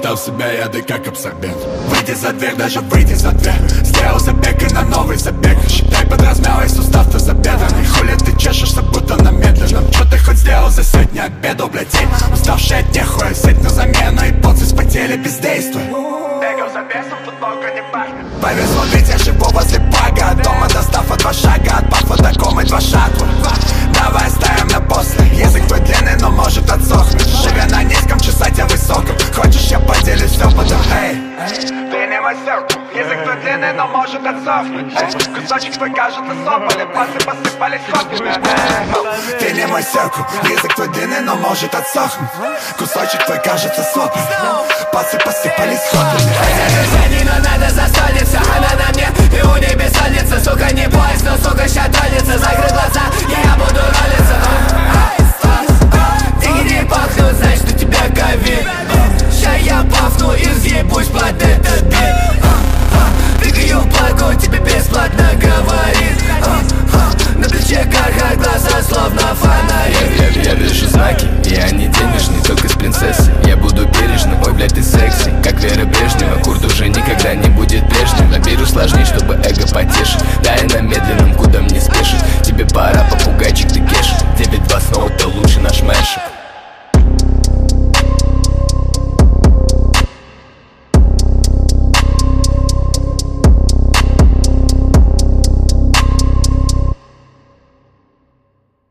впитал в себя яды, как абсорбент. Выйди за дверь, даже выйди за дверь. Сделал забег и на новый забег. Считай подразмялый сустав, ты забедренный. Хули ты чешешься, будто на медленном. Чё ты хоть сделал за сегодня обеду, блядь? Уставший от нехуя, сеть на замену. И полцы спотели бездействуя. Бегал за бесом, футболка не пахнет. Повезло, ведь я живу возле бага. От дома достав от 2 шага, от пафа до комы 2 шатва. Давай оставим на после. Язык твой длинный, но может отсохнуть. Живя на низком, чесать я высоком. Хочешь, я поделюсь опытом, эй. Ты не мой сердце. Язык твой длинный, но может отсохнуть. Кусочек твой кажется сопали. Пасы посыпались хопами. Ты не мой сердце. Язык твой длинный, но может отсохнуть. Кусочек твой кажется сопли. Пасы посыпались хопами. Движений, но надо застолиться. Она на мне, и у ней бессонница. Сука, не поезд, но сука, ща тонется. Закрой глаза, и я буду ролиться.